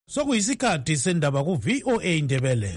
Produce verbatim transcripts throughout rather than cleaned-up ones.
Sokuyisikhathi sendaba ku V O A Indebele.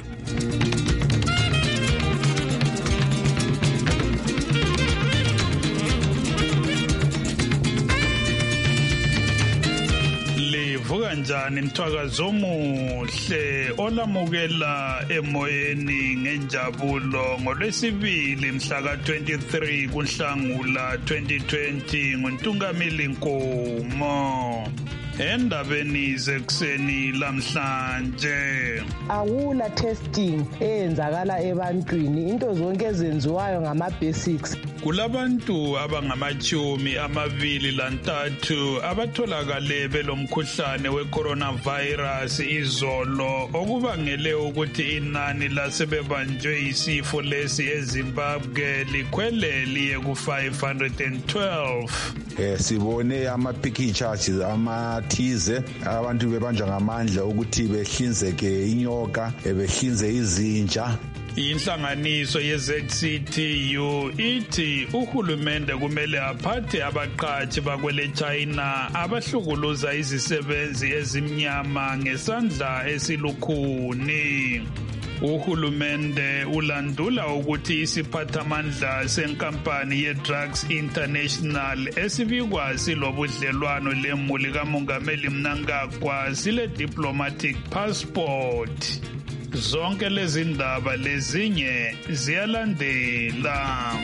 Livuka njani mthwakazo omuhle olamukela emoyeni ngenjabulo ngolwesibili mhla ka twenty-three kuNhlangula twenty twenty nguNtungamili Nkomo. Endabeni zekuseni lamhlanje akula testing eyenzakala ebantwini, into zonke ezenziwayo ngama basics. Kulabantu abangamachumi amabili lantathu abatholakale belomkhuhlane we-coronavirus izolo, okubangele ukuthi inani lasebebanjwe isifo lesi eZimbabwe likhwele liye ku five hundred twelve. Eh sibone ama pictures amathize abantu bebanjwa ngamandla ukuthi behlinzeke inyoka, behlinze izinja. Inhlanganiso ye-Z C T U ithi uhulumende kumele aphathe abaqhashi bakwele China abahlukuluza izisebenzi ezimnyama ngesandla esilukhuni. Uhulumende ulandula ukuthi isiphathamandla senkampani ye-Drugs International esibikwa silobudlelwano lemuli kaMongameli Mnangagwa sile diplomatic passport. Zonke lezi ndaba lezinye ziyalandela.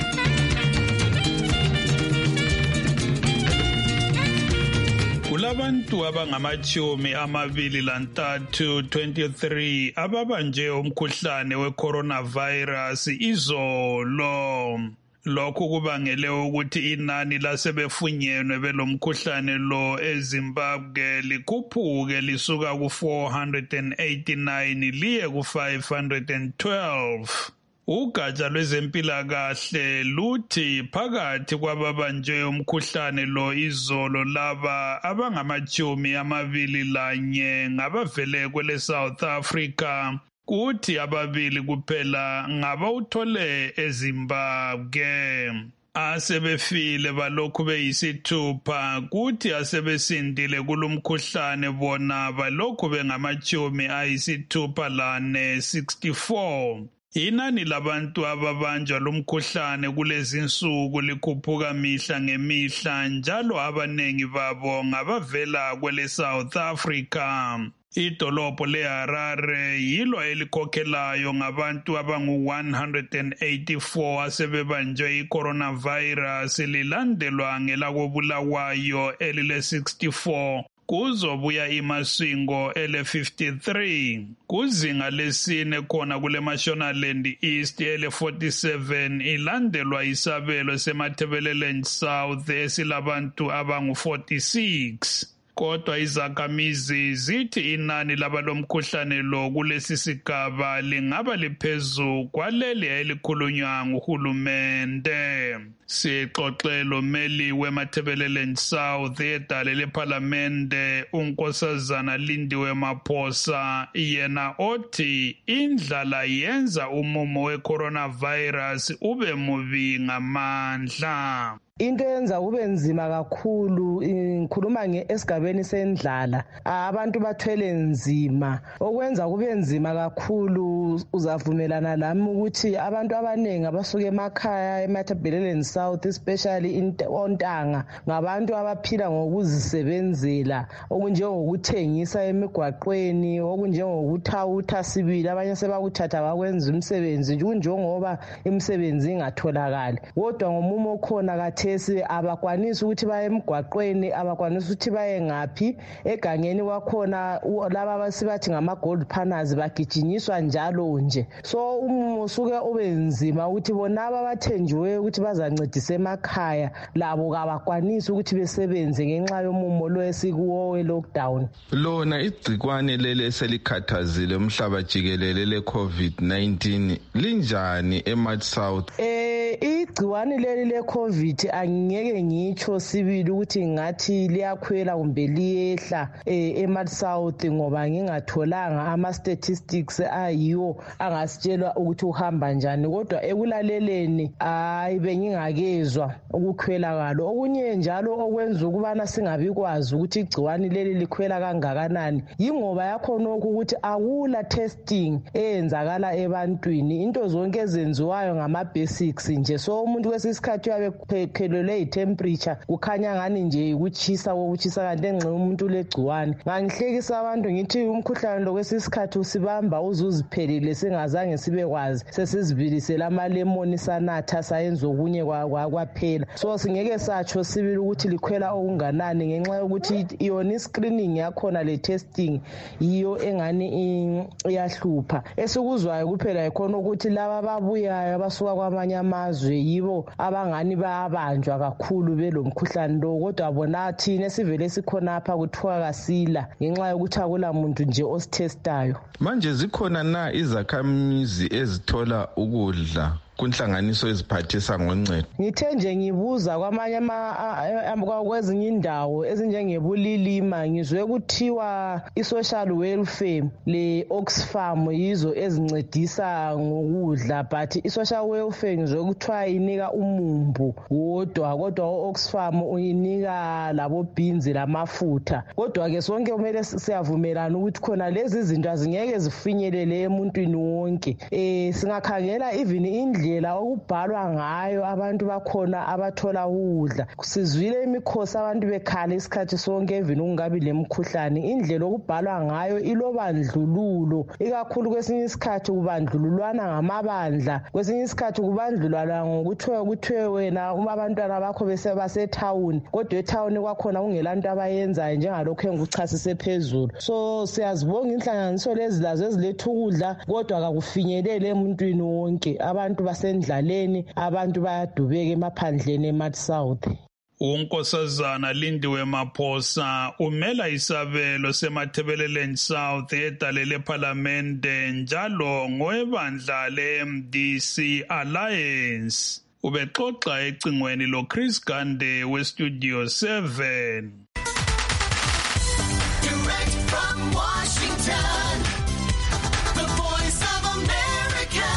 Kulabantu abangamachumi amabili lantathu twenty-three ababanje umkhuhlane we-coronavirus izolo. Lokhu kubangele ukuthi inani lasebefunyenwe belomkhuhlane lo eZimbabwe likhuphuke lisuka ku four hundred eighty-nine liye ku five hundred twelve. Ugatsha lwezempilakahle luthi phakathi kwababanjwe umkhuhlane lo izolo laba abangamachumi amabili lanye ngabavele kwele South Africa, kuthi ababili kuphela ngabawuthole eZimbabwe. Asebefile balokhu beyisithupha, kuthi asebesindile kulumkhuhlane bona balokhu bengamachumi ayisithupha lane sixty-four. Inani labantu ababanjwa lumkhuhlane kulezi insuku likhuphuka mihla ngemihla, njalo abanengi babo ngabavela kwele South Africa. Idolobho leHarare yilo elikhokhelayo ngabantu abangu one hundred eighty-four asebebanjwe i-coronavirus, lilandelwa ngelakobulawayo elile sixty-four. Kuzobuya iMasingo ele fifty-three, kuzinga lesine khona kule Mashonaland East ele forty-seven, ilandelwa isabelo seMatabeleland South esilabantu abangu forty-six. Kodwa izakhamizi zithi inani labalomkhuhlane lo kulesi sigaba lingaba liphezu kwaleli elikhulunywa nguhulumende. Sixoxelo meli weMatabeleland South edale leParliamente uNkosazana Lindiwe Maphosa, yena othi indlala yenza umumo we-coronavirus ube mubi ngamandla. Into yenza kube nzima kakhulu, ngikhuluma ngesigabeni sendlala, abantu bathwele nzima, okwenza kube nzima kakhulu. Uzavumelana lami ukuthi abantu abaningi abasuka emakhaya eMatabeleland South especially ontanga ngabantu abaphila ngokuzisebenzela, okunjengokuthengisa emigwaqweni, okunjengokuthawutha sibili, abanye sebakuthatha bakwenza umsebenzi njengoba imisebenzi ingatholakali. Kodwa ngomumo okhona kathi abakwanisi ukuthi baye emgwaqweni, abakwanisi ukuthi baye ngaphi. Egangeni kwakhona laba abasibathi ngama gold partners bagijinyiswa njalo nje. So umumo usuke ube nzima ukuthi bona abathenjiwe ukuthi bazancedisa emakhaya labo kabakwanisi ukuthi besebenze ngenxa yomumo lo esikuwo we lockdown. Lona igcikwane lele selikhathazile umhlaba jikelele le COVID nineteen linjani eMarch South? Eh igciwane leli le-COVID angeke ngitsho sibili ukuthi ngathi liyakhwela kumbe liyehla eh, eMatsouth ngoba ngingatholanga ama-statistics ayiwo angasitshela ukuthi uhamba njani, kodwa ekulaleleni hayi bengingakezwa ukukhwela kwalo. Okunye njalo okwenza ukubana singabikwazi ukuthi igciwane leli likhwela kangakanani yingoba yakhona ukuthi akula testing eyenzakala ebantwini, into zonke ezenziwayo ngama-basics nje. So umuntu kwesisikhathi uyabe phelelwe i-temperature kukhanya ngani nje ukuchisa kokuchisa kanti enxa umuntu legciwane. Ngangihlekisa abantu ngithi umkhuhlane lo kwesisikhathi usibamba uzuziphelile singazange sibekwazi sesizibilisela amalemoni sanatha sayenza okunye kwaphela. So singeke satsho sibili ukuthi likhwela okunganani ngenxa yokuthi yona i-screening yakhona le-testing yiyo engani iyahlupha. Esikuzwayo kuphela ikhona ukuthi laba ababuyayo abasuka kwamanye amazwe yibo abangani bayabanjwa kakhulu belomkhuhlane lo, kodwa bona thina esivele sikhonapha kuthiwa kasila ngenxa yokuthi akula muntu nje osithestayo. Manje zikhona na izakhamizi ezithola ukudla kunhlanganiso eziphathisa ngoncedo? Ngithe nje ngibuza kwamanye kwezinye indawo ezinjengebulilima ngizwe kuthiwa i-social welfare le-Oxfam yizo ezincedisa ngokudla, but i-social welfare ngizwe kuthiwa inika umumbu wodwa, kodwa u-Oxfam uyinika labo beans lamafutha. Kodwa-ke sonke kumele siyavumelana ukuthi khona lezi zinto azingeke zifinyelele emuntwini wonke. Um singakhangela even indlela indlela okubhalwa ngayo abantu bakhona abathola ukudla. Sizwile imikhosi abantu bekhala isikhathi sonke even ungabi lemkhuhlane, indlela okubhalwa ngayo ilobandlululo, ikakhulu kwesinye isikhathi kubandlululwana ngamabandla, kwesinye isikhathi kubandlulwana ngokuthiwa kuthiwe wena uma abantwana bakho besebasethawuni kodwa ethawuni kwakhona kungelanto abayenzayo njengalokho engikuchasise phezulu. So siyazibonga inhlanganiso lezi lazo eziletha ukudla kodwa akakufinyelele emuntwini wonke, abantu basendlaleni, abantu bayadubeka emaphandleni eMatsouth. uNkosazana Lindiwe Maphosa umela isabelo seMathebeleleni South edalele parliamente njalo ngowebandla le-M D C Alliance. Ubexoxa ecingweni lo Chris Gande we-Studio seven. Direct from Washington, the voice of America,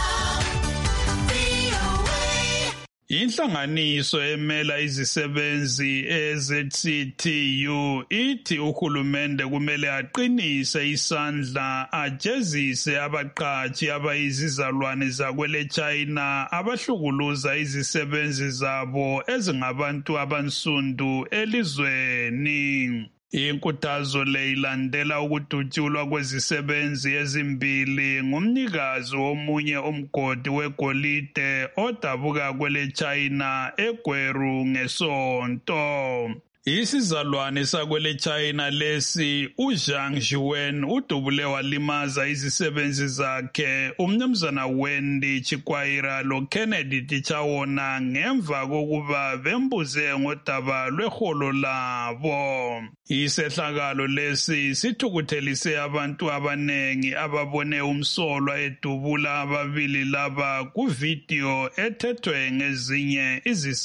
V O A. Inhlanganiso emela izisebenzi e-Z C T U ithi uhulumende kumele aqinise isandla ajezise abaqatshi abayizizalwane zakwele China abahlukuluza izisebenzi zabo ezingabantu abansundu elizweni. Inkuthazo le ilandela ukudutshulwa kwezisebenzi ezimbili ngumnikazi womunye umgodi wegolide odabuka kwele China eGweru ngesonto. Isizalwane sakwele China lesi uZhang Jiwen udubule walimaza izisebenzi zakhe umnumzana Wendy Chikwayira lo Kennedy Tichawona ngemva kokuba bembuze ngodaba lweholo labo. Isehlakalo lesi sithukuthelise abantu abanengi ababone umsolwa edubula ababili laba kuvideo ethethwe ngezinye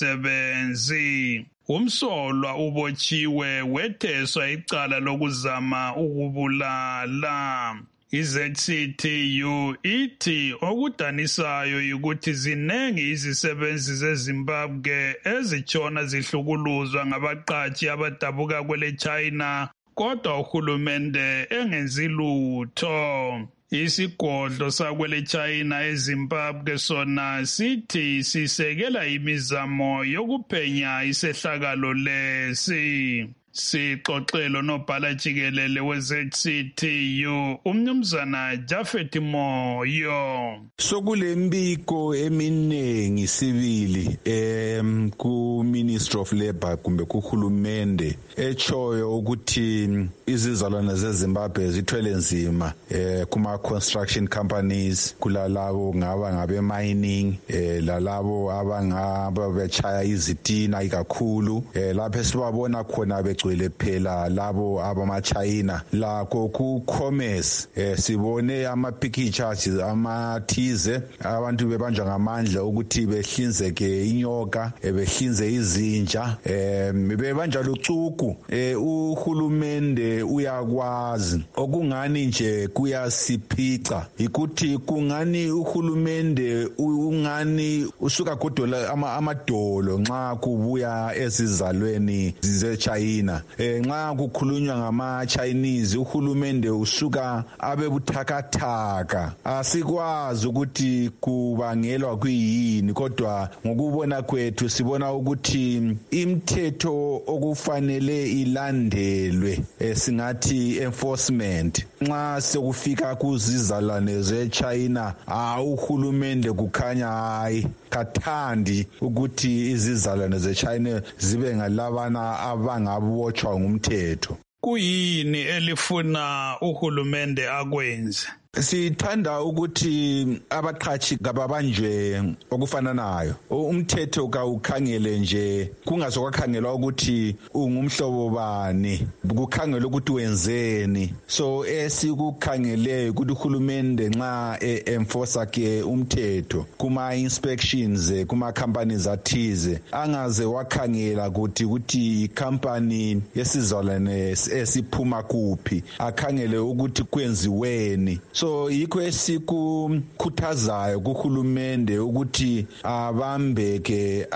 izisebenzi. Umsolwa ubotshiwe wetheswa icala lokuzama ukubulala. I-Z C T U ithi okudanisayo ukuthi zinengi izisebenzi zeZimbabwe ezitshona zihlukuluzwa ngabaqatshi abadabuka kwele China kodwa uhulumende engenzi lutho. Isigodlo sakwele China eZimbabwe sona sithi sisekela imizamo yokuphenya isehlakalo lesi. Sixoxelo nobhala jikelele we-Z C T U umnumzana Jafet Moyo. Sokule mbiko eminingi sibili em ku Ministry of Labour kumbe kuhulumende echoyo ukuthi izizalwane zeZimbabwe zithwele nzima eh kuma construction companies, kulalabo ngaba ngabe mining, eh lalabo abangaba bechaya izitina ikakhulu, eh lapho sibabona khona be kugcwele phela labo abama-China lakho ku-commerce eh, sibone ama-pictures amathize abantu bebanjwa ngamandla ukuthi behlinzeke inyoka eh, behlinze izinja eh, bebanjwa lucuku eh, uhulumende uyakwazi okungani nje kuyasiphica ikuthi kungani uhulumende ungani usuka godola ama, amadolo nxa kubuya esizalweni ze-China eh, nxa kukhulunywa ngama-Chinese uhulumende usuka abe buthakathaka asikwazi ukuthi kubangelwa kuyini kodwa ngokubona kwethu sibona ukuthi imithetho okufanele ilandelwe eh, singathi enforcement nxa sekufika kuzizalwane ze-China ah uhulumende kukhanya hayi kathandi ukuthi izizalwane ze-China zibe ngalabana abangabotshwa ngumthetho. Kuyini elifuna uhulumende akwenze? Sithanda ukuthi abaqhashi kababanjwe okufananayo. Umthetho kawukhangele nje kungazokukhangelwa ukuthi ungumhlobo bani, kukhangelwa ukuthi wenzeni. So esikukhangele ukuthi uhulumende nxa enforce ke umthetho kuma inspections kuma companies athize angaze wakhangela ukuthi ukuthi icompany yesizalwane esiphuma kuphi akhangele ukuthi kwenziweni. So So yikho esikukhuthazayo kuhulumende ukuthi abambeke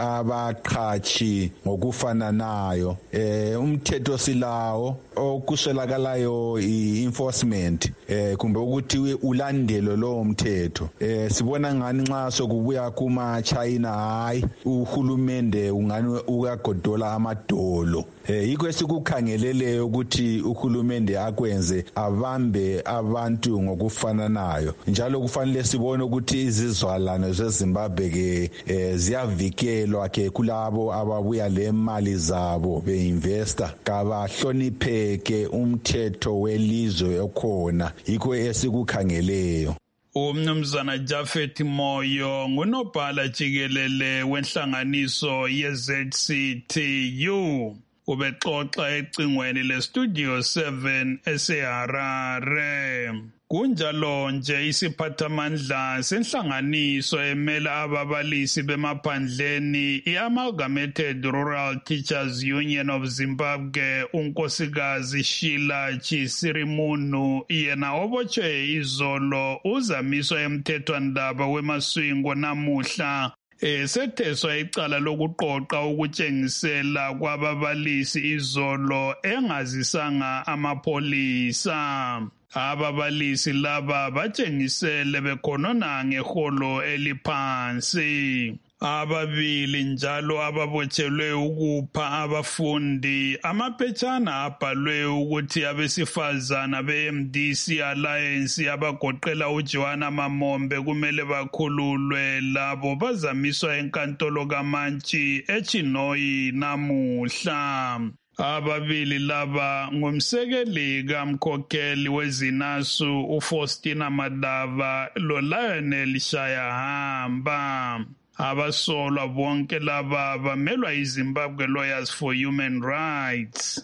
abaqhashi ngokufananayo eh umthetho silawo okuswelakalayo i-enforcement eh kumbe ukuthi ulandelo lo mthetho eh sibona ngani nxa sokubuya kuma China hayi uhulumende ungani uyagodola amadolo eh yikho esikukhangelele ukuthi uhulumende akwenze abambe abantu ngokufananayo njalo kufanele sibone ukuthi izizwalane zeZimbabwe ke eh, ziyavikelwa ke kulabo ababuya lemali zabo beinvesta kabahlonipheke umthetho welizwe okhona yikho esikukhangeleyo. Umnumzana Japhet Moyo ngunobhala jikelele wenhlanganiso ye-Z C T U ubexoxa ecingweni le-Studio seven eseHarare. Kunjalo nje isiphathamandla senhlanganiso emela ababalisi bemaphandleni i-Amalgamated Rural Teachers Union of Zimbabwe unkosikazi Sheila Chisirimunu yena obotshwe izolo uzamiswa emthethwandaba wemaswingo namuhla esetheswa icala lokuqoqa ukutshengisela kwababalisi izolo engazisanga amapolisa. Ababalisi laba batshengisele bekhonona ngeholo eliphansi. Ababili njalo ababotshelwe ukupha abafundi amaphetshana abhalwe ukuthi abesifazana be-M D C Alliance abagoqela uJohana Mamombe kumele bakhululwe labo bazamiswa enkantolo kaMantshi eChinoyi namuhla. Ababili laba ngumsekeli kamkhokheli wezinasu uFaustina Madava loLionel Shayahamba. Abasolwa bonke laba bamelwa iZimbabwe Lawyers for Human Rights.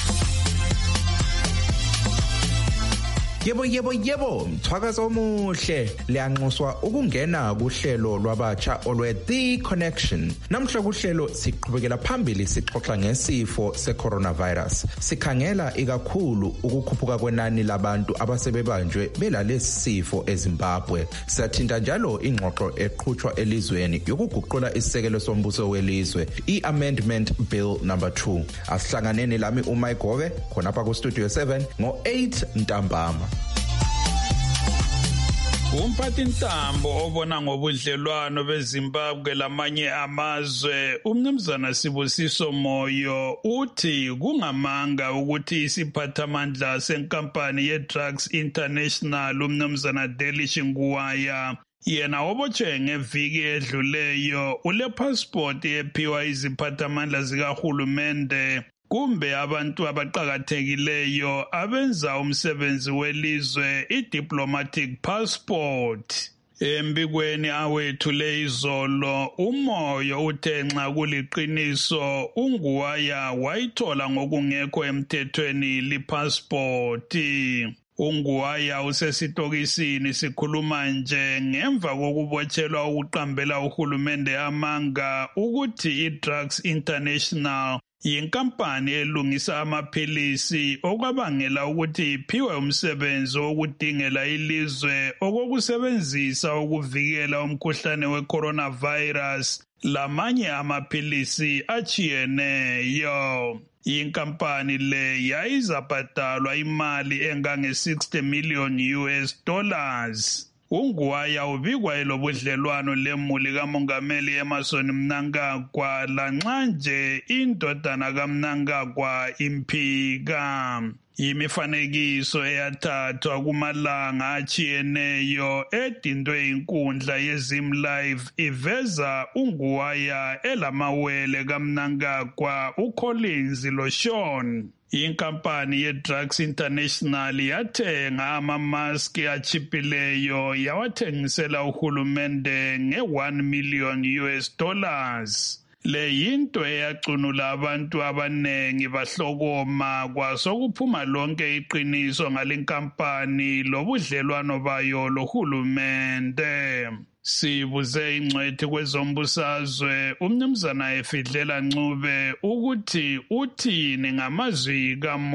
Yebo yebo yebo mthwakazo omuhle liyanxuswa ukungena kuhlelo lwabatsha olwe The Connection. Namhla kuhlelo siqhubekela phambili sixoxa ngesifo secoronavirus. Sikhangela ikakhulu ukukhuphuka kwenani labantu abasebebanjwe belalesi sifo eZimbabwe. Siyathinta njalo ingxoxo eqhutshwa elizweni yokuguqula isisekelo sombuso welizwe i-Amendment Bill number two. Asihlanganeni lami uMike Gove khonapha ku Studio seven ngo eight ntambama. Umphathi ntambo obona ngobudlelwano beZimbabwe lamanye amazwe umnumzana Sibusiso Moyo uthi kungamanga ukuthi isiphathamandla senkampani ye-Drugs International umnumzana Delish Nguwaya yena obotshwe ngeviki edluleyo ule passport ephiwa iziphathamandla zikahulumende kumbe abantu abaqhakathekileyo abenza umsebenzi welizwe i-diplomatic passport. Embikweni awethule izolo umoyo uthe nxa kuliqiniso uNguwaya wayithola ngokungekho emthethweni lipasipoti. uNguwaya usesitokisini sikhuluma nje ngemva kokubotshelwa ukuqambela uhulumende amanga ukuthi iDrugs International yinkampani elungisa amaphilisi okwabangela ukuthi iphiwe umsebenzi wokudingela ilizwe okokusebenzisa ukuvikela umkhuhlane we-coronavirus lamanye amaphilisi achiyeneyo. Inkampani le yayizabhadalwa imali engange sixty million U S dollars. uNguwaya ubikwa elobudlelwano lemuli kamongameli Emmerson Mnangagwa lanxa nje indodana kaMnangagwa imphika. Imifanekiso eyathathwa kumalanga achiyeneyo edindwe inkundla yeZimLive iveza uNguwaya elamawele kaMnangagwa, uCollins loSean. Inkampani yeDrugs International yathenga amamaski achipileyo yawathengisela uhulumende nge one million U S dollars. Le yinto eyacunula abantu abanengi bahlokoma kwasokuphuma lonke iqiniso ngalenkampani lobudlelwano bayo lohulumende. Sibuze ingcwethi kwezombusazwe umnumzana Efidlela Ncube ukuthi uthini ngamazwi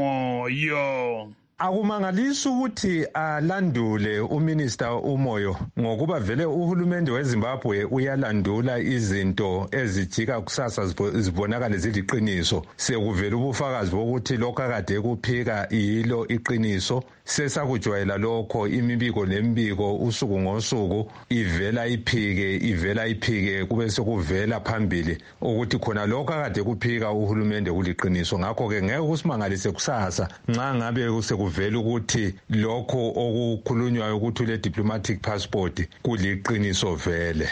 kaMoyo. Akumangalisi ukuthi alandule uminister uMoyo ngokuba vele uhulumende weZimbabwe uyalandula izinto ezijika kusasa zibonakala ziliqiniso. Sekuvela ubufakazi bokuthi lokho akade kuphika yilo iqiniso. Sesakujwayela lokho imibiko nembiko usuku ngosuku ivela iphike ivela iphike kube sekuvela phambili ukuthi khona lokho akade kuphika uhulumende kuliqiniso. Ngakho ke ngeke usimangalise kusasa nxa ngabe kusekuvela ukuthi lokho okukhulunywayo ukuthi le diplomatic passport kuliqiniso vele.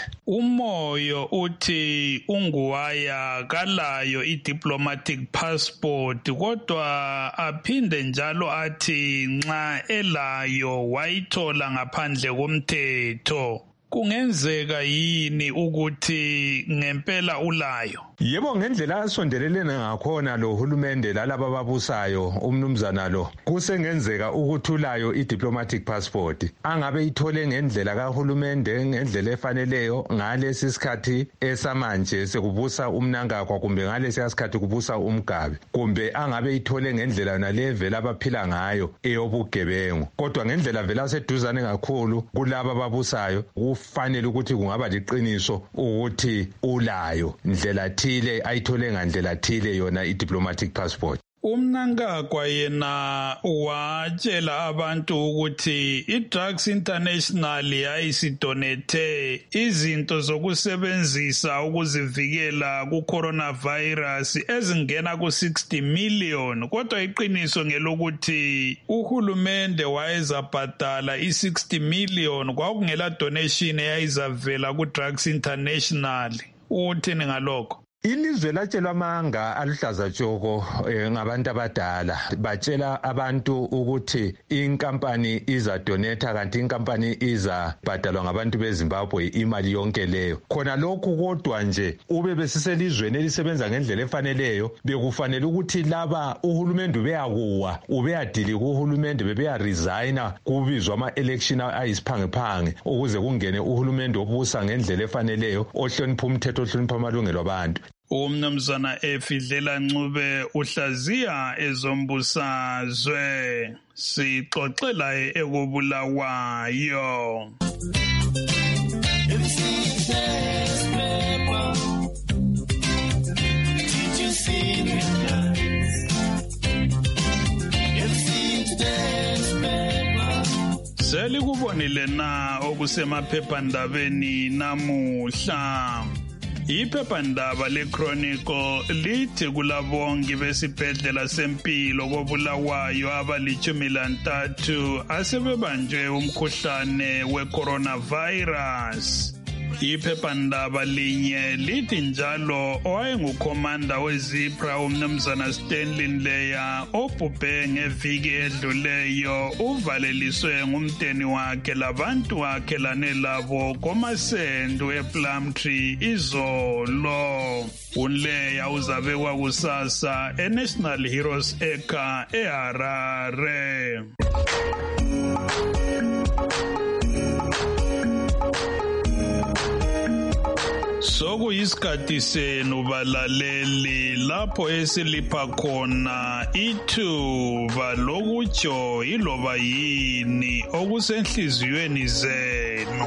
uMoyo uthi uNguwaya kalayo idiplomatic passport kodwa aphinde njalo athi nxa elayo wayithola ngaphandle komthetho. Kungenzeka yini ukuthi ngempela ulayo? Yebo, ngendlela asondelelene ngakhona lo hulumende lalaba babusayo umnumzana lo kusengenzeka ukuthi ulayo idiplomatic passport. Angabe ithole ngendlela kahulumende ngendlela efaneleyo ngalesi sikhathi esamanje sekubusa uMnangagwa kumbe ngalesi sikhathi kubusa uMgabe, kumbe angabe ithole ngendlela nalevela abaphila ngayo eyobugebengu. Kodwa ngendlela vela seduzane kakhulu kulaba babusayo kufanele ukuthi kungaba liqiniso ukuthi ulayo ndlela thile ayithole ngandlela thile yona idiplomatic passport. uMnangagwa yena watshela abantu ukuthi iDrugs International yayisidonethe izinto zokusebenzisa ukuzivikela ku-coronavirus ezingena ku-sixty million, kodwa iqiniso ngelokuthi uhulumende wayezabhadala i-sixty million kwakungela donation eyayizavela ku-Drugs International. Uthini ngalokho? Ilizwe latshelwa amanga aluhlaza tshoko eh, ngabantu abadala batshela abantu ukuthi inkampani iza donate kanti inkampani iza bhadalwa ngabantu beZimbabwe imali yonke leyo. Khona lokhu kodwa nje ube besiselizweni elisebenza ngendlela efaneleyo bekufanele ukuthi laba uhulumende ubeyakuwa ubeyadili kuhulumende bebeya resigna kubizwa ama election ayisiphange phange ukuze kungene uhulumende obusa ngendlela efaneleyo ohlonipha umthetho ohlonipha amalungelo abantu. Umnumzana Efidlela Ncube uhlaziya ezombusazwe. Sixoxela ekubulawayo. Selikubonile na okusemaphephandabeni namuhla. Iphephandaba leChronicle lithi kulabongi besibhedlela sempilo kobulawayo abalichumi lantathu asebebanjwe umkhuhlane weCoronavirus. Iphephandaba linye lithi njalo owayengukhomanda weZipra umnumzana Stanley Leya obhubhe ngeviki edluleyo uvaleliswe ngumdeni wakhe labantu wakhe lanelabo komasendo ePlumtree izolo. ULeya uzabekwa kusasa eNational Heroes Acre eHarare. Sokuyisikhathi senu balaleli lapho esilipha khona ithuba lokutsho iloba yini okusenhliziyweni zenu.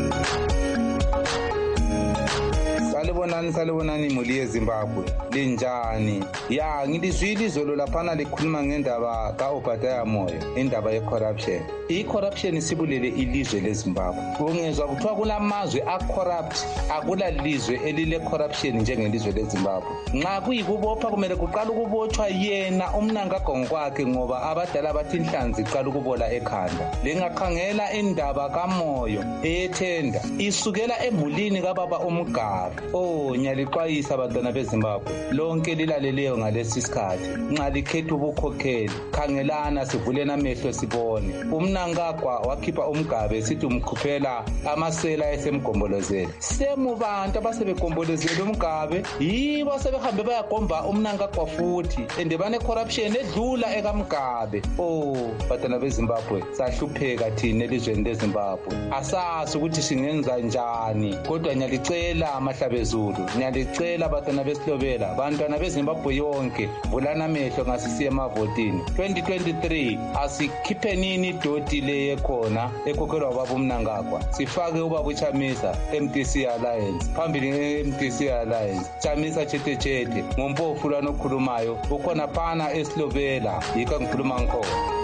Salibonani salibonani muli yeZimbabwe linjani ya ngilizwile izolo laphana likhuluma ngendaba kaObadiah Moyo indaba yecorruption. I-corruption isibulele ilizwe leZimbabwe. Ungezwa kuthiwa kulamazwe a-corrupt akula lizwe elile corruption njengelizwe leZimbabwe. Nxa kuyikubopha kumele kuqala ukubotshwa yena umnangagwa ngokwakhe ngoba abadala bathi inhlanzi iqala ukubola ekhanda. Lingakhangela indaba kaMoyo eyethenda isukela emulini kababa uMgabe. Oh nyalixwayisa abantwana beZimbabwe lonke lilaleleyo ngalesi sikhathi nxa likhetha ubukhokheli khangelana sivulena amehlo sibone. Umnangagwa wakhipha uMgabe sithi umkhuphela amasela esemgombolozela. Semubantu abasebegombolozela uMgabe yibo sebehambe bayagomba umnangagwa futhi ende bane corruption edlula ekaMgabe. Oh bantwana beZimbabwe sahlupheka thina elizweni leZimbabwe asasi ukuthi singenza njani kodwa nyalicela amahlabezulu nyalicela bantwana besihlobela bantwana beZimbabwe yonke vulana amehlo ngasisiye emavotini twenty twenty-three asikhiphe nini idoti le khona ekhokhelwa ubaba uMnangagwa sifake ubaba uChamisa M T C Alliance phambili M T C Alliance Chamisa Chete Chete ngompofu lanokhulumayo ukhona phana esihlobela yika ngikhuluma ngikho.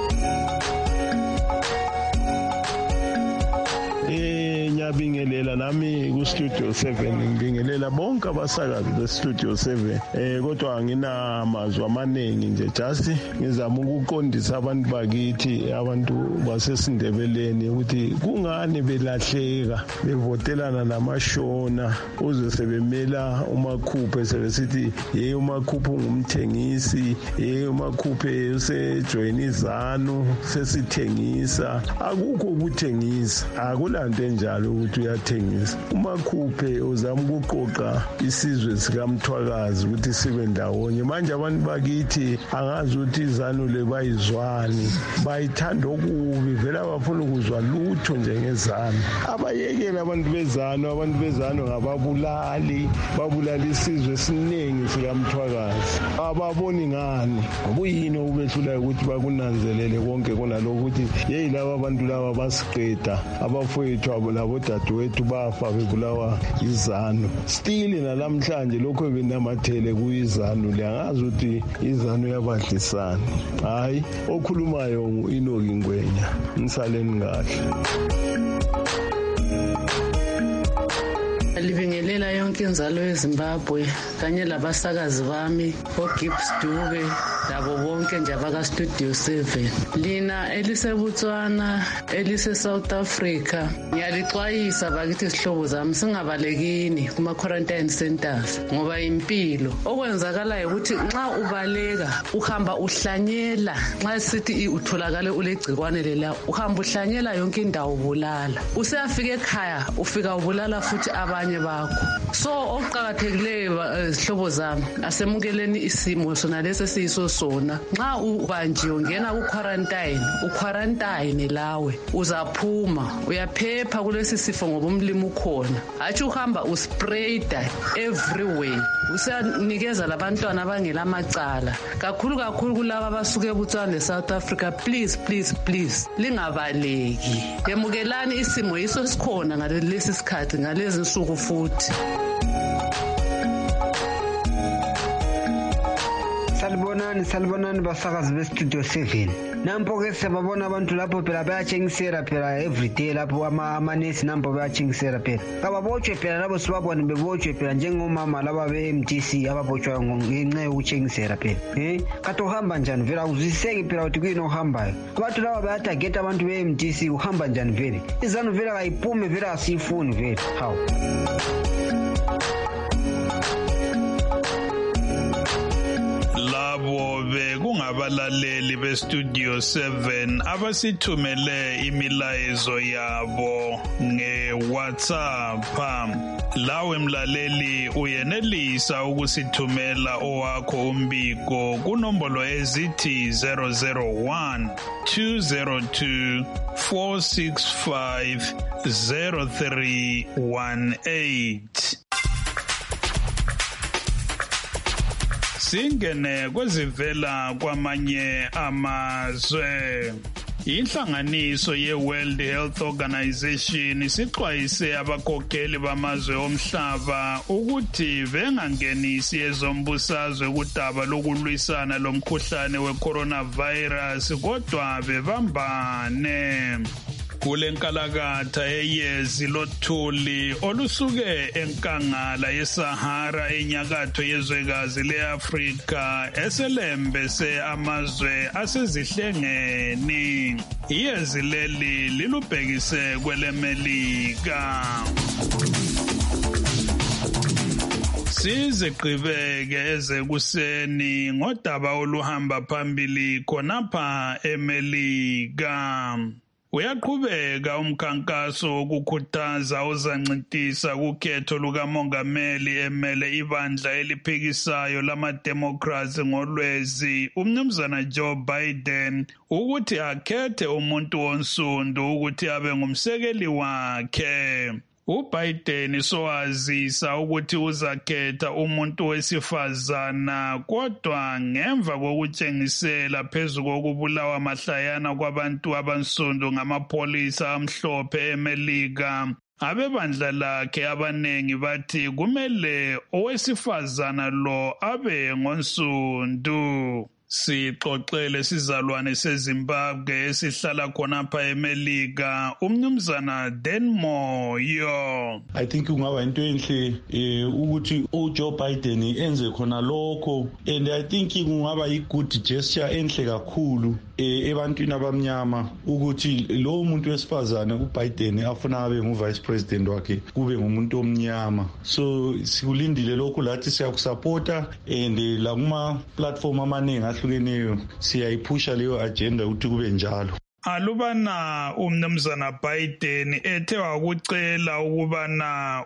Ngiyabingelela nami ku Studio seven ngibingelela bonke abasakazi be Studio seven eh kodwa nginamazwi amaningi nje just ngizama ukuqondisa abantu bakithi abantu basesindebeleni ukuthi kungani belahleka bevotelana namashona uze sebemela uMakhuphe sebesithi hey uMakhuphe ngumthengisi hey uMakhuphe usejoin izanu sesithengisa akukho ukuthengisa akulanto enjalo ukuthi uyathengisa. uMakhuphe uzama ukuqoqa isizwe sikaMthwakazi ukuthi sibe ndawonye manje abantu bakithi angazi ukuthi izanu le bayizwani bayithanda okubi vele abafuna ukuzwa lutho njengezanu abayekela abantu bezanu abantu bezanu ngababulali babulala isizwe esiningi sikaMthwakazi ababoni ngani kuyini okubehlula ukuthi bakunanzelele konke kunalokho ukuthi hey laba abantu laba basiqeda abafowethu abo labo dadewethu bafa bebulawa izanu still nalamhlanje lokho benamathele kuyizanu liyangazi ukuthi izanu yabadlisana hayi okhulumayo Enoki Ngwenya nisaleni kahle. Libingelela yonke inzalo yeZimbabwe kanye labasakazi bami oGibbs Dube labo bonke nje abaka Studio seven lina eliseBotswana elise South Africa ngiyalixwayisa bakithi sihlobo zami singabalekini kuma quarantine centers ngoba impilo okwenzakala ukuthi nxa ubaleka uhamba uhlanyela nxa sithi utholakale ulegcikwane lela uhamba uhlanyela yonke indawo ubulala useyafika ekhaya ufika ubulala futhi abanye bakho so okuqhakathekileyo sihlobo zami asemukeleni isimo sona lesi siyiso sona nxa ubanje ungena ku quarantine u quarantine lawe uzaphuma uyaphepha kulesi sifo ngoba umlimo ukhona athi uhamba usprayda everywhere usanikeza labantwana abangela amacala kakhulu kakhulu kulabo abasuke eBotswana leSouth Africa please please please lingabaleki yemukelani isimo yiso sikhona ngalesi sikhathi ngalezi nsuku futhi. Salibona Salibonani, salibonani basakazi bestudio seven. Nampo ke siyababona abantu lapho phela bayatshengisela phela everyday lapho amanesi nampo bayatshengisela phela. Kababotshwe phela labo sibabone bebotshwe phela njengomama laba be-M D C ababotshwa ngenxa yokutshengisela phela. Eh, kathi uhamba njani vele awuzwisiseki phela ukuthi kuyini ohambayo. Abantu laba bayatargeta abantu be-M D C uhamba njani vele. Izanu vele ayiphume vele asifuni vele. Hawu. Labo bekungabalaleli bestudio seven abasithumele imilayezo yabo nge-WhatsApp. Lawe mlaleli uyenelisa ukusithumela owakho umbiko kunombolo ezithi zero zero one two zero two four six five zero three one eight. Singene kwezivela kwamanye amazwe. Inhlanganiso ye-World Health Organization isixwayise abakhokheli bamazwe omhlaba ukuthi bengangenisi ezombusazwe kudaba lokulwisana lomkhuhlane we-coronavirus kodwa bebambane. Kule nkalakatha eyezi lothuli olusuke enkangala yeSahara enyakatho yezwekazi le-Afrika eselembe se-amazwe asezihlengeni. Iyezi leli lilubhekise kweleMelika. Siziqhibeke ezekuseni ngodaba oluhamba phambili khonapha eMelika. Uyaqhubeka umkhankaso wokukhuthaza ozancintisa kukhetho lukamongameli emele ibandla eliphikisayo lama-Democrats ngolwezi umnumzana Joe Biden ukuthi akhethe umuntu onsundu ukuthi abe ngumsekeli wakhe. uBiden sowazisa ukuthi uzakhetha umuntu wesifazana kodwa ngemva kokutshengisela phezu kokubulawa mahlayana kwabantu abansundu ngamapholisa amhlophe eMelika. Abebandla lakhe abanengi bathi kumele owesifazana lo abe ngonsundu. Sixoxele sizalwane seZimbabwe esihlala khonapha eMelika umnumzana Denmoyo. I think kungaba into enhle eh ukuthi uJoe Biden enze khona lokho, and I think kungaba i-good gesture enhle kakhulu eh ebantwini abamnyama ukuthi lo muntu wesifazane uBiden afuna abe ngu-vice president wakhe kube ngumuntu omnyama. So sikulindile lokho lathi siyakusupporta, and la kuma platform amaningi ahlukeneyo siyayiphusha leyo agenda ukuthi kube njalo. Alubana umnumzana Biden ethe wakucela ukubana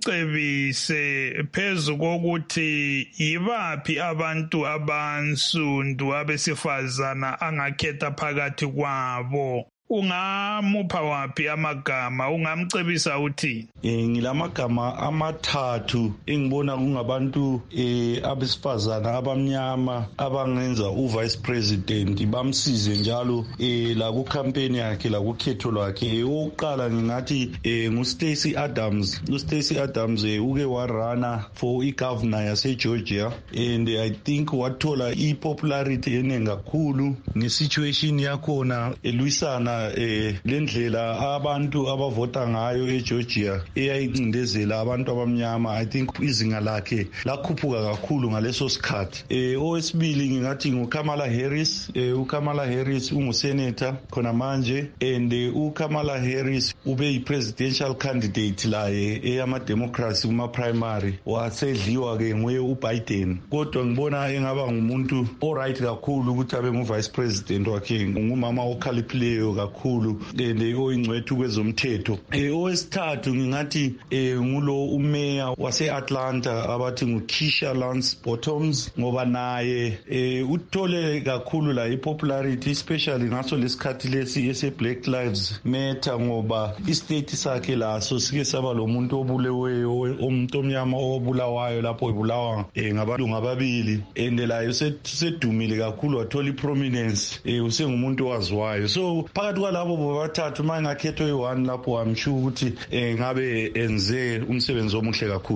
umcebise phezu kokuthi yibaphi abantu abansundu abesifazana angakhetha phakathi kwabo. Ungamupha waphi amagama, ungamcebisa uthi? Eh ngilamagama amathathu engibona kungabantu eh abesifazana abamnyama abangenza uvice president bamsize njalo eh la ku campaign yakhe la kukhetho lwakhe. Oqala ngingathi eh nguStacey Adams. uStacey Adams eh uke warana for igovernor yase Georgia, and I think wathola ipopularity eningi kakhulu ngesituation yakhona elwisana eh lendlela abantu abavota ngayo eGeorgia eyayincindezela abantu abamnyama. I think izinga lakhe lakhuphuka kakhulu ngaleso sikhathi. Eh owesibili ngingathi nguKamala Harris. eh uKamala Harris ungusenator khona manje, and uKamala Harris ube yi-presidential candidate laye eyama Democrats kuma primary, wasedliwa ke nguye uBiden. Kodwa ngibona engaba ngumuntu alright kakhulu ukuthi abe ngu-vice president wakhe, ngumama okhaliphileyo kakhulu and oyingcwethu kwezomthetho. Eh owesithathu ngingathi eh ngulo umeya wase-Atlanta abathi nguKeisha Lance Bottoms, ngoba naye eh uthole kakhulu la ipopularity especially ngaso lesikhathi lesi ese Black Lives Matter, ngoba istate sakhe laso sike saba lo muntu obuleweyo, umuntu omnyama obulawayo lapho ebulawa eh ngabantu ngababili, and la usedumile kakhulu wathola iprominence, eh usengumuntu waziwayo. So phakathi kwalabo bobathathu mangakhetho yi-one lapho amsho ukuthi eh ngabe enze umsebenzi omuhle kakhulu.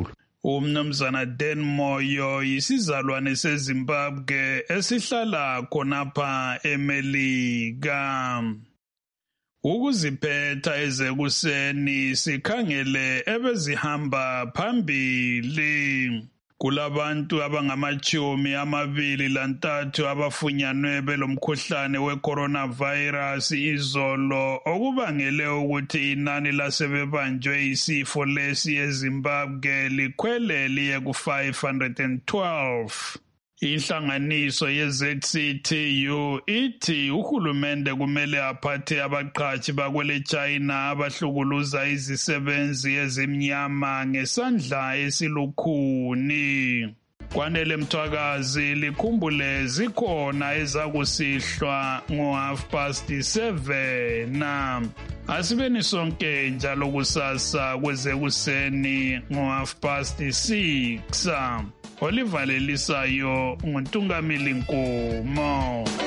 Umnumzana Dan Moyo yisizalwane seZimbabwe esihlala khonapha eMelika. Ukuziphetha ezekuseni sikhangele ebezihamba phambili. Kulabantu abangamachumi amabili lantathu abafunyanwe belomkhuhlane we-coronavirus izolo okubangele ukuthi inani lasebebanjwe isifo lesi eZimbabwe likhwele liye ku-five hundred twelve. Inhlanganiso ye-Z C T U ithi uhulumende kumele aphathe abaqhashi bakwele China abahlukuluza izisebenzi ezimnyama ngesandla esilukhuni. Kwanele Mthwakazi likhumbule zikhona ezakusihlwa ngo-half past seven. Asibeni sonke njalo kusasa kwezekuseni ngo-half past six. Oliver Lelisayo nguNtungamili Nkomo.